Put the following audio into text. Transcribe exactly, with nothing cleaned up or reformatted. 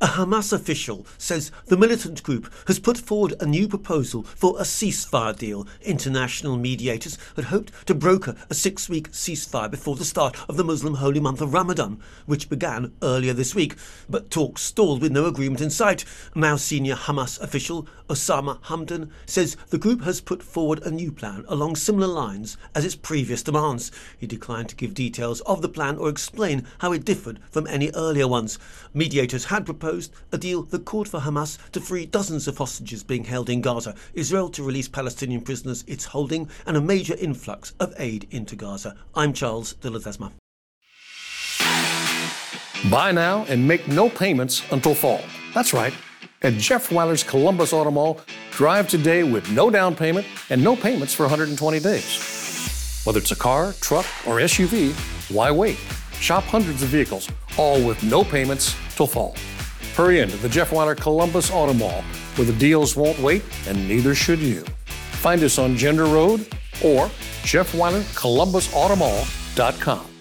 A Hamas official says the militant group has put forward a new proposal for a ceasefire deal. International mediators had hoped to broker a six-week ceasefire before the start of the Muslim holy month of Ramadan, which began earlier this week. But talks stalled with no agreement in sight. Now senior Hamas official Osama Hamdan says the group has put forward a new plan along similar lines as its previous demands. He declined to give details of the plan or explain how it differed from any earlier ones. Mediators had proposed a deal that called for Hamas to free dozens of hostages being held in Gaza, Israel to release Palestinian prisoners it's holding, and a major influx of aid into Gaza. I'm Charles de Ledesma. Buy now and make no payments until fall. That's right. At Jeff Weiler's Columbus Auto Mall, drive today with no down payment and no payments for one hundred twenty days. Whether it's a car, truck, or S U V, why wait? Shop hundreds of vehicles, all with no payments till fall. Hurry into the Jeff Weiler Columbus Auto Mall, where the deals won't wait, and neither should you. Find us on Gender Road or Jeff Weiler Columbus Auto Mall dot com.